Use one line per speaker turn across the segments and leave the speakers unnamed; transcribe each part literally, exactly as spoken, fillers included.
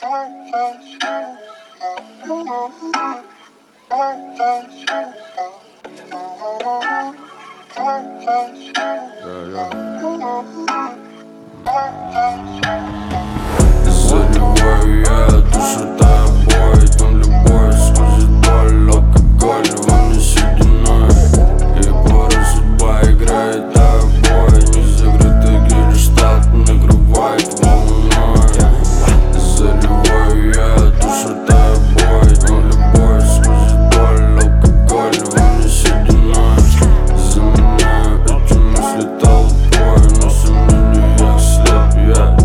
Заливаю я душу тобой, там любовь сквозит боль, алкоголь во мне сединой. И порой судьба играет тобой, незакрытый гельштадт накрывает волной. Заливаю я душу тобой, там любовь сквозит боль, алкоголь во мне сединой. Заменяю эти мысли толпой, но сомнениях слеп я.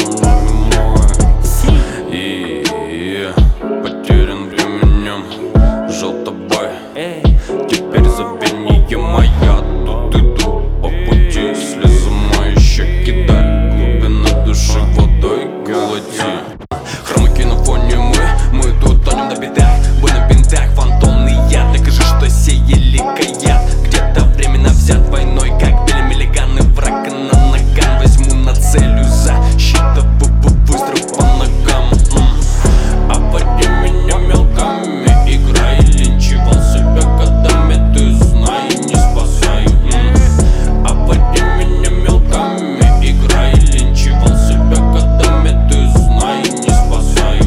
Желтобой, теперь забвение моя. Тут иду по пути, слезы мои щеки даль, глубина души водой колоти. Хромаки на фоне мы, мы тут тонем на битах. Бой на бинтах, фантомный яд. Докажи, что сеяли каят. Где-то временно взят войной, как били миллиганы. Врага на наган возьму на целью защита. Выстрел по ногам. Обводи меня мелками, играй, линчевал себя годами. Ты знай, не спасай. Обводи меня мелками, играй, линчевал себя годами. Ты знай, не спасай.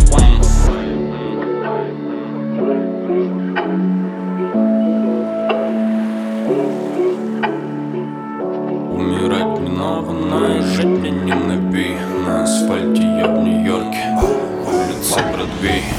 Умирать не ново, и жить мне не наби. На асфальте я в Нью-Йорке, улица Бродвей.